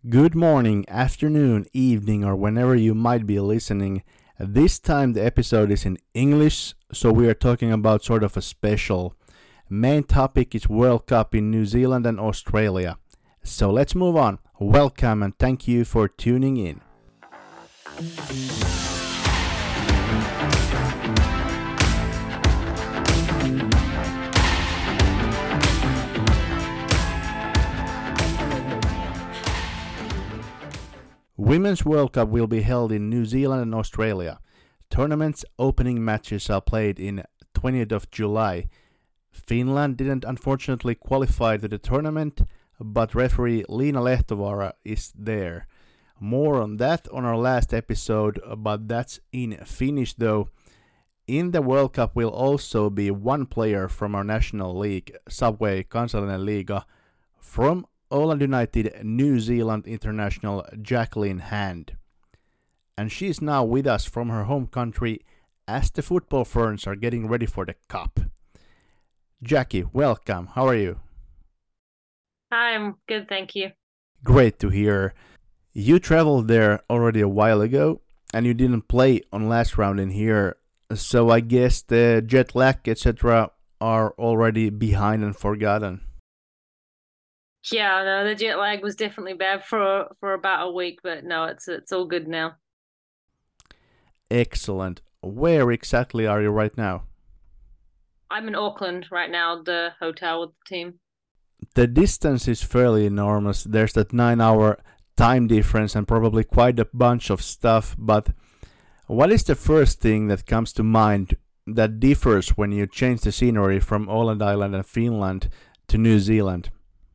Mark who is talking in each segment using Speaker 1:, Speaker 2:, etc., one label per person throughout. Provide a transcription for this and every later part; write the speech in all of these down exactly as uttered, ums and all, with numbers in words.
Speaker 1: Good morning, afternoon, evening, or whenever you might be listening. This time the episode is in English, so we are talking about sort of a special. Main topic is World Cup in New Zealand and Australia. So let's move on. Welcome and thank you for tuning in. Women's World Cup will be held in New Zealand and Australia. Tournament's opening matches are played in twentieth of July. Finland didn't unfortunately qualify to the tournament, but referee Liina Lehtovaara is there. More on that on our last episode, but that's in Finnish though. In the World Cup will also be one player from our national league, Subway Kansallinen Liiga, from Åland United New Zealand international Jacqueline Hand. And she's now with us from her home country as the football ferns are getting ready for the cup. Jackie, welcome. How are you?
Speaker 2: Hi, I'm good, thank you.
Speaker 1: Great to hear. You traveled there already a while ago and you didn't play on last round in here, so I guess the jet lag, et cetera are already behind and forgotten.
Speaker 2: Yeah, no, the jet lag was definitely bad for for about a week, but no, it's it's all good now.
Speaker 1: Excellent. Where exactly are you right now?
Speaker 2: I'm in Auckland right now, the hotel with the team.
Speaker 1: The distance is fairly enormous. There's that nine hour time difference and probably quite a bunch of stuff, but what is the first thing that comes to mind that differs when you change the scenery from Åland Island and Finland to New Zealand?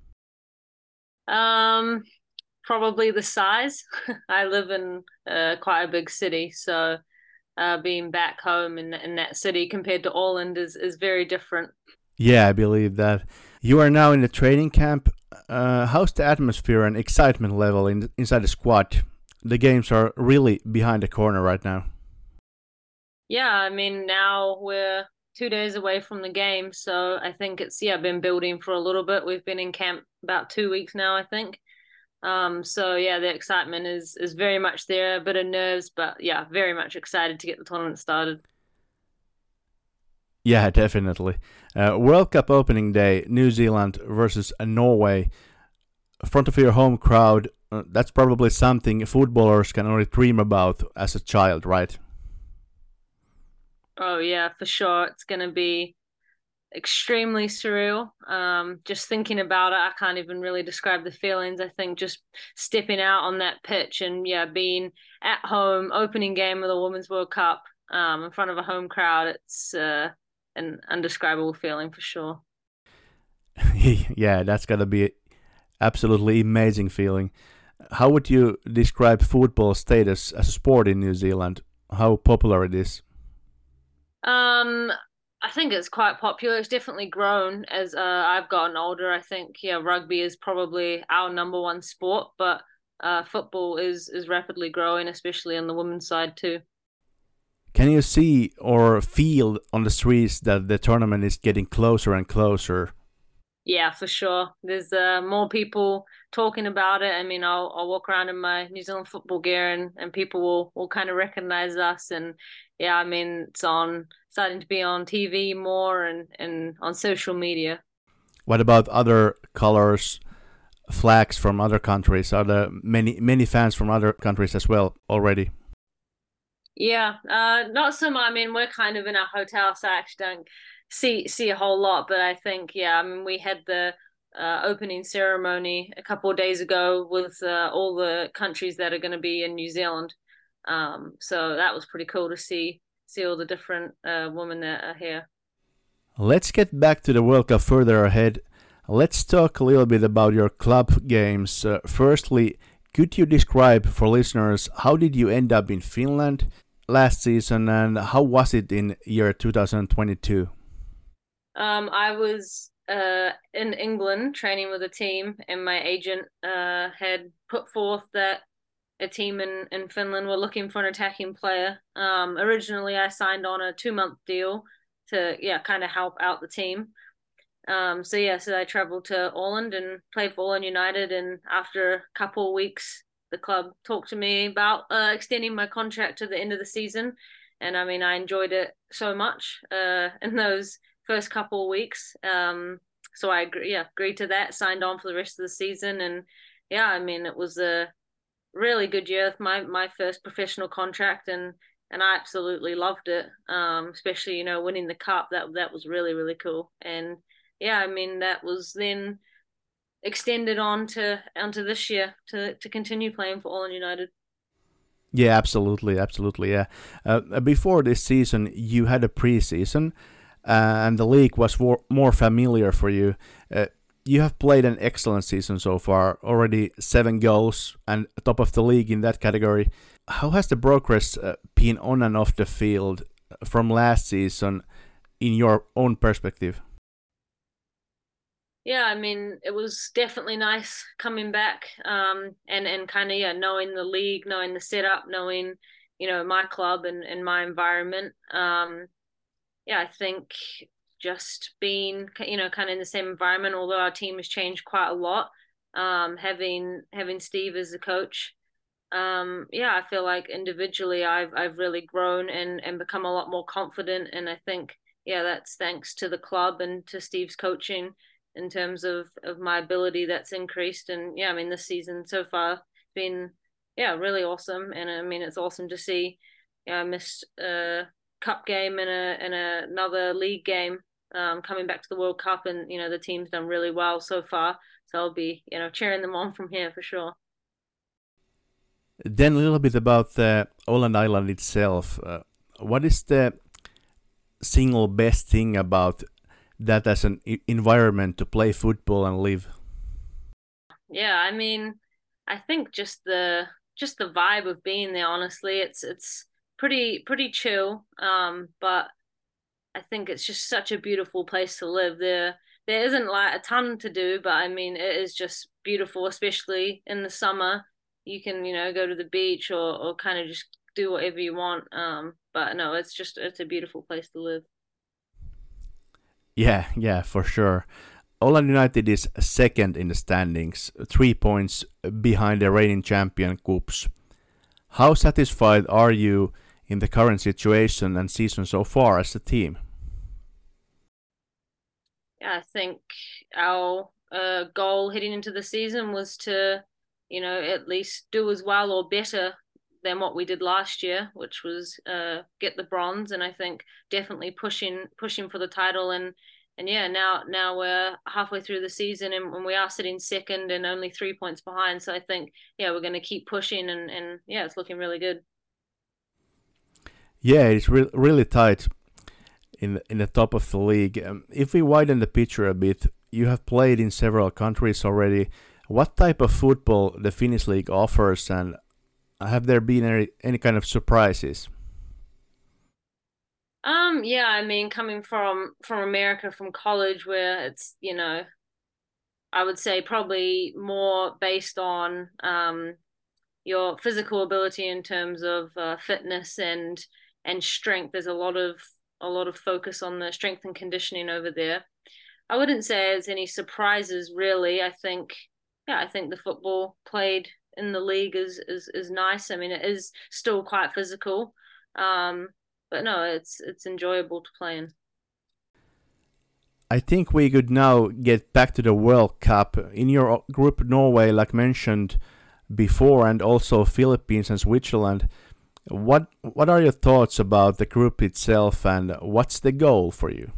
Speaker 2: Um, probably the size. I live in uh, quite a big city, so uh, being back home in in that city compared to Åland is is very different.
Speaker 1: Yeah, I believe that. You are now in the training camp. Uh, how's the atmosphere and excitement level in, inside the squad? The games are really behind the corner right now.
Speaker 2: Yeah, I mean, now we're two days away from the game, so I think it's, yeah, been building for a little bit. We've been in camp about two weeks now, I think. Um, so yeah, the excitement is is very much there, a bit of nerves, but yeah, very much excited to get the tournament started.
Speaker 1: Yeah, definitely. Uh, World Cup opening day, New Zealand versus uh, Norway. Front of your home crowd, uh, that's probably something footballers can only dream about as a child, right?
Speaker 2: Oh yeah, for sure. It's gonna be extremely surreal. Um, just thinking about it, I can't even really describe the feelings. I think just stepping out on that pitch and yeah, being at home, opening game of the Women's World Cup, um, in front of a home crowd, it's uh, an indescribable feeling for sure.
Speaker 1: Yeah, that's gotta be absolutely amazing feeling. How would you describe football status as a sport in New Zealand? How popular it is?
Speaker 2: Um, I think it's quite popular. It's definitely grown as uh, I've gotten older. I think yeah, rugby is probably our number one sport, but uh, football is is rapidly growing, especially on the women's side too.
Speaker 1: Can you see or feel on the streets that the tournament is getting closer and closer?
Speaker 2: Yeah, for sure. There's uh, more people talking about it. I mean, I'll I'll walk around in my New Zealand football gear and, and people will, will kind of recognize us. And yeah, I mean, it's on starting to be on T V more and, and on social media.
Speaker 1: What about other colors, flags from other countries? Are there many many fans from other countries as well already?
Speaker 2: Yeah, uh, not so much. I mean, we're kind of in our hotel, so I actually don't see see a whole lot. But I think, yeah, I mean, we had the uh, opening ceremony a couple of days ago with uh, all the countries that are going to be in New Zealand. Um, so that was pretty cool to see see all the different uh, women that are here.
Speaker 1: Let's get back to the World Cup further ahead. Let's talk a little bit about your club games. Uh, firstly, could you describe for listeners how did you end up in Finland last season and how was it in year two thousand twenty-two?
Speaker 2: Um, I was uh, in England training with a team, and my agent uh, had put forth that a team in, in Finland were looking for an attacking player. Um, originally, I signed on a two month deal to yeah kind of help out the team. Um, so yeah, so I traveled to Orland and played for Orland United, and after a couple of weeks, the club talked to me about uh, extending my contract to the end of the season, and I mean I enjoyed it so much uh, in those first couple of weeks. Um, so I agree, yeah agreed to that, signed on for the rest of the season, and yeah, I mean it was a really good year, my my first professional contract, and and I absolutely loved it. Um, especially you know winning the cup, that that was really really cool, and yeah, I mean that was then extended on to onto this year to to continue playing for Orland United.
Speaker 1: Yeah, absolutely, absolutely. Yeah. Uh, before this season, you had a preseason, uh, and the league was more, more familiar for you. Uh, you have played an excellent season so far, already seven goals and top of the league in that category. How has the progress uh, been on and off the field from last season in your own perspective?
Speaker 2: Yeah, I mean, it was definitely nice coming back, um, and and kind of yeah, knowing the league, knowing the setup, knowing you know my club and and my environment. Um, yeah, I think just being you know kind of in the same environment, although our team has changed quite a lot. Um, having having Steve as the coach, um, yeah, I feel like individually I've I've really grown and and become a lot more confident, and I think yeah, that's thanks to the club and to Steve's coaching in terms of of my ability that's increased. And yeah, I mean this season so far has been yeah really awesome, and I mean it's awesome to see. Yeah, I missed a cup game and a and a, another league game, um, coming back to the World Cup, and you know the team's done really well so far, so I'll be you know cheering them on from here for sure.
Speaker 1: Then a little bit about the Åland Island itself. Uh, what is the single best thing about that as an environment to play football and live?
Speaker 2: Yeah, I mean, I think just the just the vibe of being there, honestly, it's it's pretty pretty chill. Um, but I think it's just such a beautiful place to live. There there isn't like a ton to do, but I mean it is just beautiful, especially in the summer. You can, you know, go to the beach or or kind of just do whatever you want. Um, but no, it's just it's a beautiful place to live.
Speaker 1: Yeah, yeah, for sure. Åland United is second in the standings, three points behind the reigning champion KuPS. How satisfied are you in the current situation and season so far as a team?
Speaker 2: Yeah, I think our uh, goal heading into the season was to, you know, at least do as well or better than what we did last year, which was uh, get the bronze. And I think definitely pushing pushing for the title. And and yeah, now now we're halfway through the season, and, and we are sitting second and only three points behind. So I think yeah, we're going to keep pushing, and and yeah, it's looking really good.
Speaker 1: Yeah, it's re- really tight in the, in the top of the league. Um, if we widen the picture a bit, you have played in several countries already. What type of football the Finnish league offers, and have there been any, any kind of surprises?
Speaker 2: Um, yeah, I mean, coming from from America, from college, where it's you know I would say probably more based on um, your physical ability in terms of uh, fitness and and strength. There's a lot of a lot of focus on the strength and conditioning over there. I wouldn't say there's any surprises really. I think yeah, I think the football played in the league is is is nice. I mean, it is still quite physical, um, but no, it's it's enjoyable to play in.
Speaker 1: I think we could now get back to the World Cup. In your group, Norway, like mentioned before, and also Philippines and Switzerland. What what are your thoughts about the group itself, and what's the goal for you?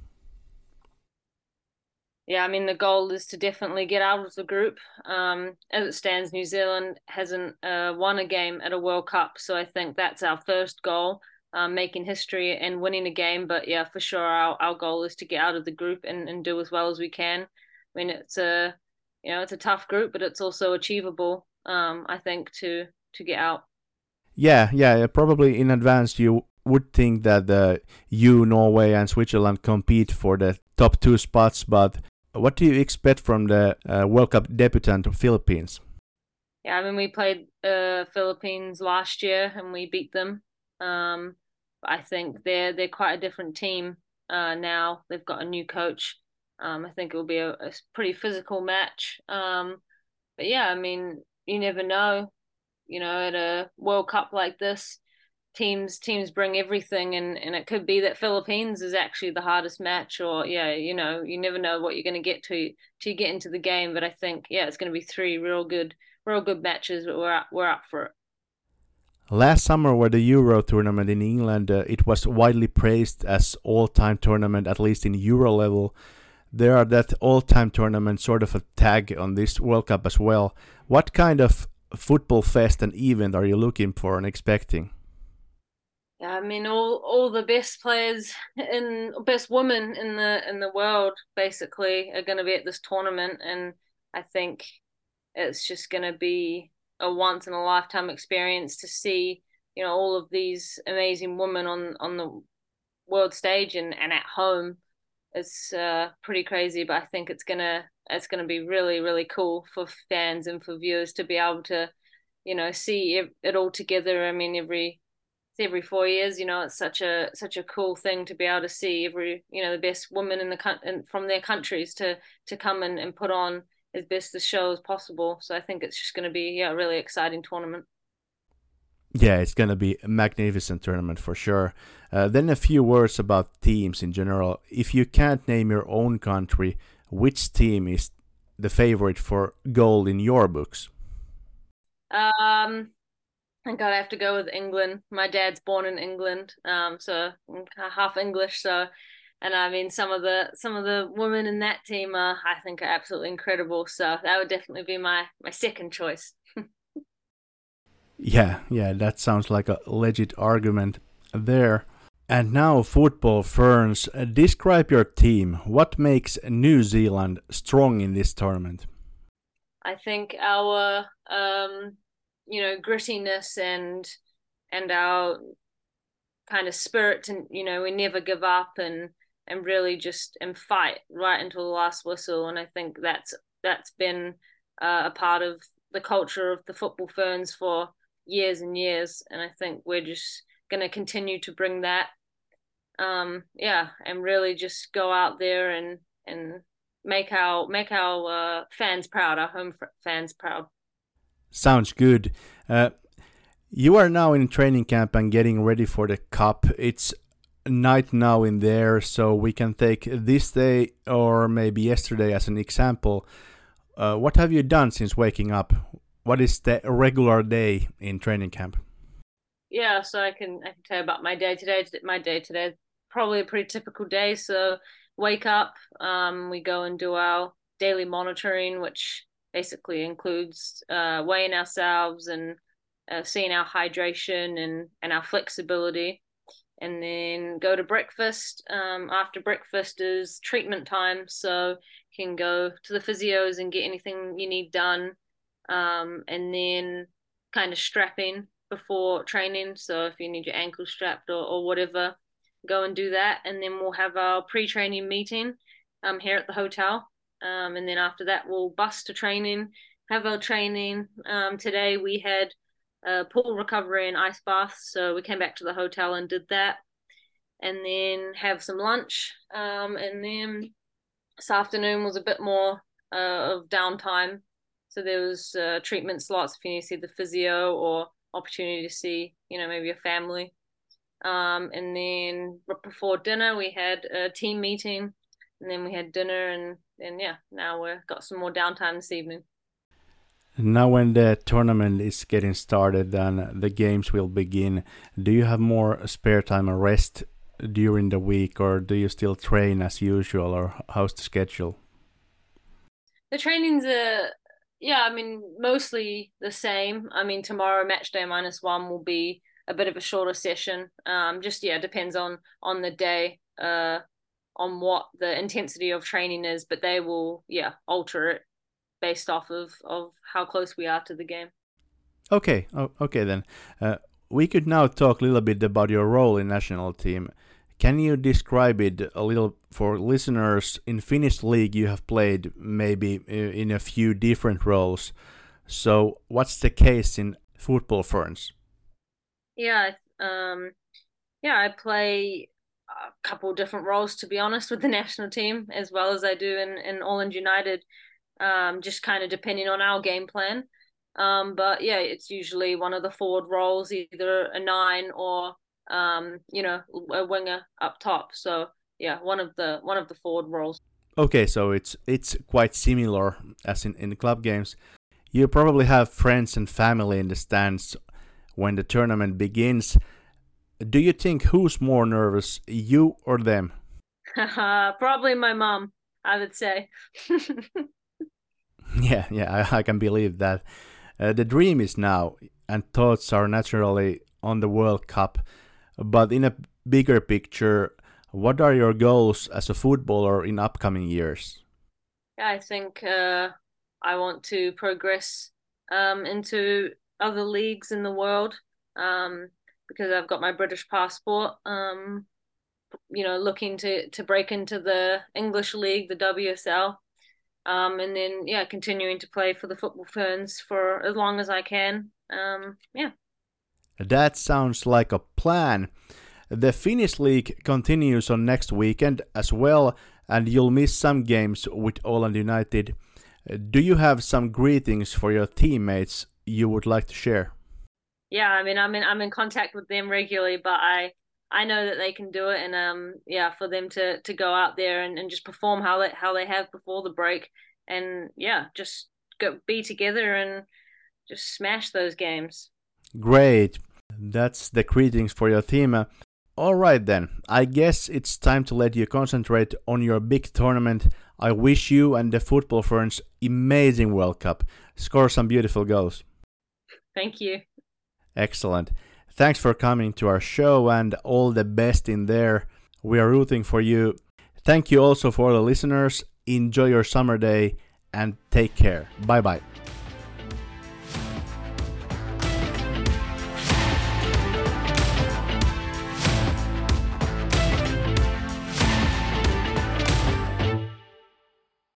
Speaker 2: Yeah, I mean the goal is to definitely get out of the group. Um, as it stands, New Zealand hasn't uh, won a game at a World Cup, so I think that's our first goal, um, making history and winning a game. But yeah, for sure, our, our goal is to get out of the group and, and do as well as we can. I mean, it's a you know it's a tough group, but it's also achievable. Um, I think to to get out.
Speaker 1: Yeah, yeah, probably in advance you would think that uh, you, Norway, and Switzerland compete for the top two spots, but what do you expect from the uh, World Cup debutant Philippines?
Speaker 2: Yeah, I mean we played uh Philippines last year and we beat them. Um, I think they're they're quite a different team uh now. They've got a new coach. Um, I think it will be a, a pretty physical match. Um, but yeah, I mean, you never know. You know, at a World Cup like this, teams teams bring everything, and and it could be that Philippines is actually the hardest match, or yeah, you know, you never know what you're going to get to to get into the game. But I think yeah, it's going to be three real good real good matches, but we're up, we're up for it.
Speaker 1: Last summer, where the Euro tournament in England, uh, it was widely praised as all-time tournament, at least in Euro level. There are that all-time tournament sort of a tag on this World Cup as well. What kind of football fest and event are you looking for and expecting?
Speaker 2: Yeah, I mean all all the best players in best women in the in the world basically are going to be at this tournament, and I think it's just going to be a once in a lifetime experience to see you know all of these amazing women on on the world stage and and at home. It's uh, pretty crazy, but I think it's gonna it's gonna be really really cool for fans and for viewers to be able to you know see it, it all together. I mean every every four years. You know, it's such a such a cool thing to be able to see every you know the best women in the country from their countries to to come and, and put on as best a show as possible. So I think it's just going to be yeah a really exciting tournament.
Speaker 1: Yeah, it's going to be a magnificent tournament for sure. Uh, then a few words about teams in general. If you can't name your own country, which team is the favorite for gold in your books?
Speaker 2: Um, I think I'd have to go with England. My dad's born in England, um, so I'm half English. So, and I mean, some of the some of the women in that team, are, I think, are absolutely incredible. So that would definitely be my my second choice.
Speaker 1: Yeah, yeah, that sounds like a legit argument there. And now, football ferns, uh, describe your team. What makes New Zealand strong in this tournament?
Speaker 2: I think our um, you know grittiness and and our kind of spirit, and you know we never give up and and really just and fight right until the last whistle. And I think that's that's been uh, a part of the culture of the football ferns for years and years. And I think we're just going to continue to bring that um yeah and really just go out there and and make our make our uh, fans proud, our home fans proud.
Speaker 1: Sounds good. Uh, you are now in training camp and getting ready for the cup. It's night now in there, so we can take this day or maybe yesterday as an example. Uh, what have you done since waking up? What is the regular day in training camp?
Speaker 2: Yeah, so I can I can tell you about my day today. My day today probably a pretty typical day. So wake up, um, we go and do our daily monitoring, which basically includes uh, weighing ourselves and uh, seeing our hydration and and our flexibility, and then go to breakfast. Um, after breakfast is treatment time, so you can go to the physios and get anything you need done, um, and then kind of strapping before training. So if you need your ankle strapped or, or whatever, go and do that. And then we'll have our pre-training meeting um, here at the hotel. Um, and then after that, we'll bus to training, have our training. Um, today we had a pool recovery and ice bath. So we came back to the hotel and did that. And then have some lunch. Um, and then this afternoon was a bit more uh, of downtime. So there was uh, treatment slots if you need to see the physio or opportunity to see, you know, maybe your family. Um, and then before dinner, we had a team meeting, and then we had dinner, and and yeah, now we've got some more downtime this evening.
Speaker 1: Now, when the tournament is getting started and the games will begin, do you have more spare time and rest during the week, or do you still train as usual, or how's the schedule?
Speaker 2: The training's a yeah, I mean mostly the same. I mean tomorrow match day minus one will be a bit of a shorter session. Um, just yeah, depends on on the day, uh, on what the intensity of training is, but they will yeah alter it based off of of how close we are to the game.
Speaker 1: Okay, oh, okay then. Uh, we could now talk a little bit about your role in national team. Can you describe it a little for listeners? In Finnish league, you have played maybe in a few different roles. So, what's the case in football ferns?
Speaker 2: Yeah, um, yeah, I play. a couple different roles, to be honest, with the national team, as well as I do in, in Åland United, um, just kind of depending on our game plan. Um, but yeah, it's usually one of the forward roles, either a nine or um, you know, a winger up top. So yeah, one of the one of the forward roles.
Speaker 1: Okay, so it's it's quite similar as in, in club games. You probably have friends and family in the stands when the tournament begins. Do you think who's more nervous, you or them?
Speaker 2: Probably my mom, I would say.
Speaker 1: Yeah, yeah, I, I can believe that. Uh, the dream is now, and thoughts are naturally on the World Cup. But in a bigger picture, what are your goals as a footballer in upcoming years?
Speaker 2: Yeah, I think uh, I want to progress um, into other leagues in the world um, because I've got my British passport. Um, you know, looking to to break into the English league, the W S L, um, and then yeah, continuing to play for the Football Ferns for as long as I can. Um, yeah.
Speaker 1: That sounds like a plan. The Finnish league continues on next weekend as well, and you'll miss some games with Åland United. Do you have some greetings for your teammates you would like to share?
Speaker 2: Yeah, I mean, I'm in I'm in contact with them regularly, but I I know that they can do it, and um, yeah, for them to to go out there and, and just perform how they how they have before the break, and yeah, just go be together and just smash those games.
Speaker 1: Great. That's the greetings for your team. Alright then, I guess it's time to let you concentrate on your big tournament. I wish you and the Football Ferns amazing World Cup. Score some beautiful goals.
Speaker 2: Thank you.
Speaker 1: Excellent. Thanks for coming to our show and all the best in there. We are rooting for you. Thank you also for the listeners. Enjoy your summer day and take care. Bye bye.